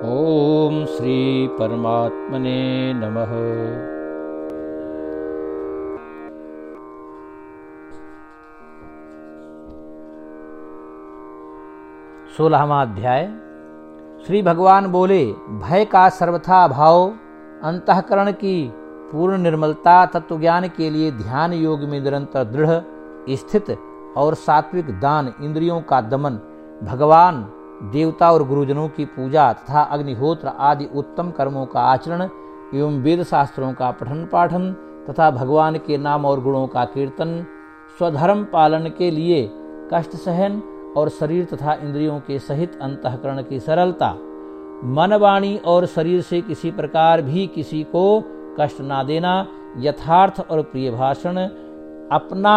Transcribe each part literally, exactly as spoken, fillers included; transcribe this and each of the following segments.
ओम श्री परमात्मने नमः। सोलहवां अध्याय। श्री भगवान बोले, भय का सर्वथा अभाव, अंतःकरण की पूर्ण निर्मलता, तत्वज्ञान के लिए ध्यान योग में निरंतर दृढ़ स्थित और सात्विक दान, इंद्रियों का दमन, भगवान देवता और गुरुजनों की पूजा तथा अग्निहोत्र आदि उत्तम कर्मों का आचरण एवं वेद शास्त्रों का पठन पाठन तथा भगवान के नाम और गुणों का कीर्तन, स्वधर्म पालन के लिए कष्ट सहन और शरीर तथा इंद्रियों के सहित अंतःकरण की सरलता, मन वाणी और शरीर से किसी प्रकार भी किसी को कष्ट ना देना, यथार्थ और प्रिय भाषण, अपना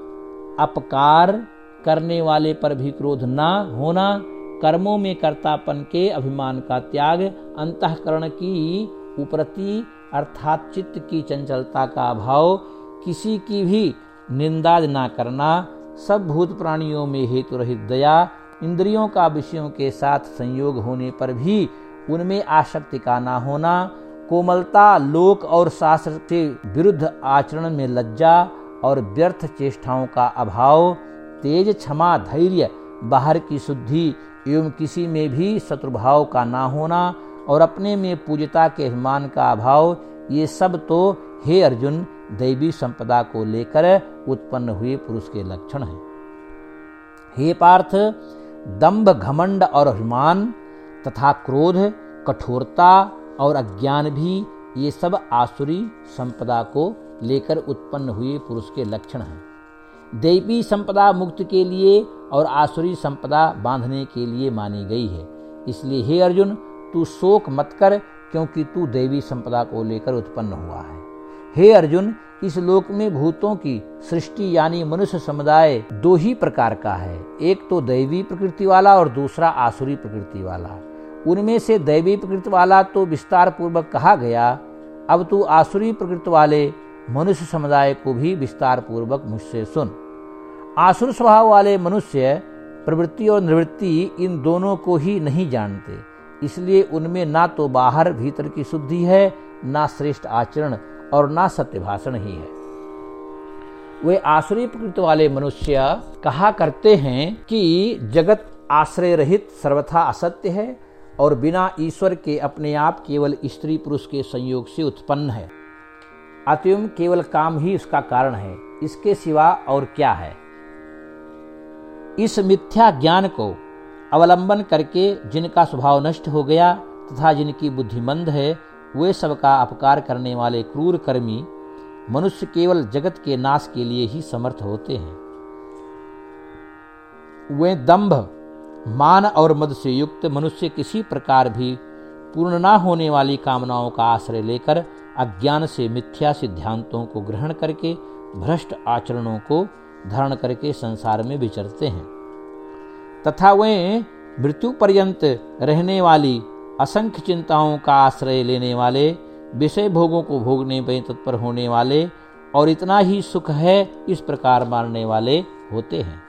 अपकार करने वाले पर भी क्रोध ना होना, कर्मों में कर्तापन के अभिमान का त्याग, अंतःकरण की उपरति अर्थात चित्त की चंचलता का अभाव, किसी की भी निंदा ना करना, सब भूत प्राणियों में हेतु रहित दया, इंद्रियों का विषयों के साथ संयोग होने पर भी उनमें आसक्ति का ना होना, कोमलता, लोक और शास्त्र के विरुद्ध आचरण में लज्जा और व्यर्थ चेष्टाओं का अभाव, तेज, क्षमा, धैर्य, बाहर की शुद्धि एवं किसी में भी शत्रुभाव का ना होना और अपने में पूज्यता के अभिमान का अभाव, ये सब तो हे अर्जुन दैवी संपदा को लेकर उत्पन्न हुए पुरुष के लक्षण हैं। हे पार्थ, दंभ, घमंड और अभिमान तथा क्रोध, कठोरता और अज्ञान भी ये सब आसुरी संपदा को लेकर उत्पन्न हुए पुरुष के लक्षण हैं। दैवी संपदा मुक्त के लिए और आसुरी संपदा बांधने के लिए मानी गई है। इसलिए हे अर्जुन, तू शोक मत कर, क्योंकि तू दैवी संपदा को लेकर उत्पन्न हुआ है। हे अर्जुन, इस लोक में भूतों की सृष्टि यानी मनुष्य समुदाय दो ही प्रकार का है, एक तो दैवी प्रकृति वाला और दूसरा आसुरी प्रकृति वाला। उनमें से दैवी प्रकृति वाला तो विस्तार पूर्वक कहा गया, अब तू आसुरी प्रकृति वाले मनुष्य समुदाय को भी विस्तार पूर्वक मुझसे सुन। आसुर स्वभाव वाले मनुष्य प्रवृत्ति और निवृत्ति इन दोनों को ही नहीं जानते, इसलिए उनमें ना तो बाहर भीतर की शुद्धि है, ना श्रेष्ठ आचरण और ना सत्य भाषण ही है। वे आसुरी प्रकृति वाले मनुष्य कहा करते हैं कि जगत आश्रय रहित सर्वथा असत्य है और बिना ईश्वर के अपने आप केवल स्त्री पुरुष के संयोग से उत्पन्न है, अतएव केवल काम ही उसका कारण है, इसके सिवा और क्या है। इस मिथ्या ज्ञान को अवलंबन करके जिनका स्वभाव नष्ट हो गया तथा जिनकी बुद्धि मंद है, वे सबका अपकार करने वाले क्रूर कर्मी मनुष्य केवल जगत के नाश के लिए ही समर्थ होते हैं। वे दंभ, मान और मद से युक्त मनुष्य किसी प्रकार भी पूर्ण न होने वाली कामनाओं का आश्रय लेकर अज्ञान से मिथ्या सिद्धांतों को ग्रहण करके भ्रष्ट आचरणों को धारण करके संसार में विचरते हैं तथा वे मृत्यु पर्यंत रहने वाली असंख्य चिंताओं का आश्रय लेने वाले, विषय भोगों को भोगने में तत्पर होने वाले और इतना ही सुख है इस प्रकार मानने वाले होते हैं।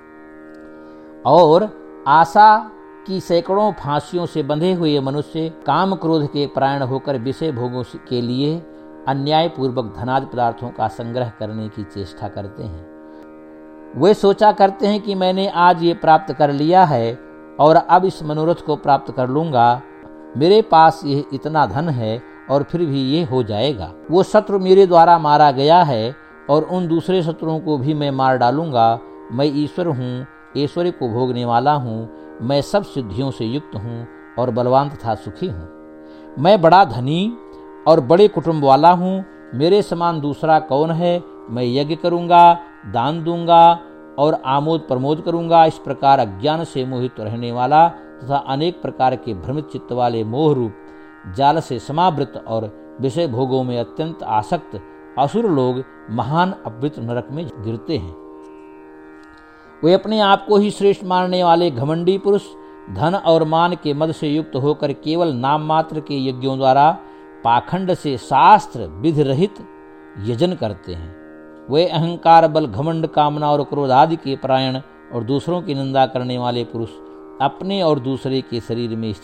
और आशा की सैकड़ों फांसियों से बंधे हुए मनुष्य काम क्रोध के परायण होकर विषय भोगों के लिए अन्याय पूर्वक धनादि पदार्थों का संग्रह करने की चेष्टा करते हैं। वे सोचा करते हैं कि मैंने आज ये प्राप्त कर लिया है और अब इस मनोरथ को प्राप्त कर लूंगा, मेरे पास ये इतना धन है और फिर भी ये हो जाएगा। वो शत्रु मेरे द्वारा मारा गया है और उन दूसरे शत्रुओं को भी मैं मार डालूंगा। मैं ईश्वर हूँ, ऐश्वर्य को भोगने वाला हूँ, मैं सब सिद्धियों से युक्त हूँ और बलवान तथा सुखी हूँ। मैं बड़ा धनी और बड़े कुटुंब वाला हूँ, मेरे समान दूसरा कौन है। मैं यज्ञ करूँगा, दान दूंगा और आमोद प्रमोद करूँगा। इस प्रकार अज्ञान से मोहित रहने वाला तथा अनेक प्रकार के भ्रमित चित्त वाले मोह रूप जाल से समावृत और विषय भोगों में अत्यंत आसक्त असुर लोग महान अवृत नरक में गिरते हैं। वे अपने आप को ही श्रेष्ठ मानने वाले घमंडी पुरुष धन और मान के मद से युक्त होकर केवल नाम मात्र के यज्ञों द्वारा पाखंड से शास्त्र विधि रहित यजन करते हैं। वे अहंकार, बल, घमंड, कामना और क्रोध आदि के परायण और दूसरों की निंदा करने वाले पुरुष अपने और दूसरे के शरीर में स्थित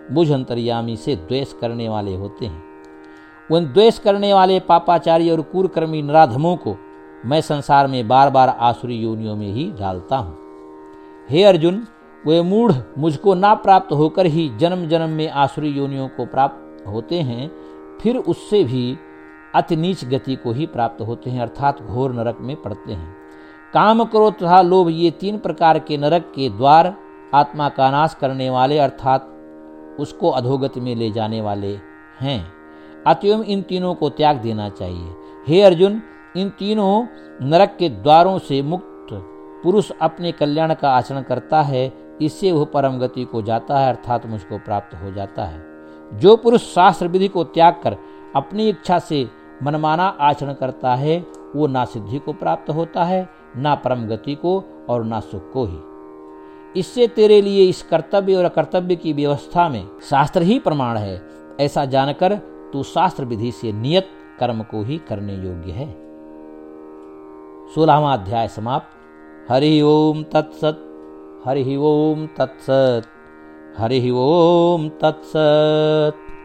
मुझ अंतर्यामी से द्वेष करने वाले होते हैं। उन द्वेष करने वाले पापाचारी और कुकर्मी नराधमों को मैं संसार में बार बार आसुरी योनियों में ही डालता हूँ। हे अर्जुन, वे मूढ़ मुझको ना प्राप्त होकर ही जन्म जन्म में आसुरी योनियों को प्राप्त होते हैं, फिर उससे भी अति नीच गति को ही प्राप्त होते हैं, अर्थात घोर नरक में पड़ते हैं। काम, क्रोध तथा लोभ ये तीन प्रकार के नरक के द्वार आत्मा का नाश करने वाले अर्थात उसको अधोगति में ले जाने वाले हैं। अतएव इन तीनों को त्याग देना चाहिए। हे अर्जुन, इन तीनों नरक के द्वारों से मुक्त पुरुष अपने कल्याण का आचरण करता है, इससे वह परम गति को जाता है, अर्थात मुझको प्राप्त हो जाता है। जो पुरुष शास्त्र विधि को त्याग कर अपनी इच्छा से मनमाना आचरण करता है, वो ना सिद्धि को प्राप्त होता है, ना परम गति को और ना सुख को ही। इससे तेरे लिए इस कर्तव्य और अकर्तव्य की व्यवस्था में शास्त्र ही प्रमाण है, ऐसा जानकर तू शास्त्र विधि से नियत कर्म को ही करने योग्य है। सोलहवां अध्याय समाप्त। हरि ओम तत्सत। हरि ओम तत्सत। हरि ओम तत्सत।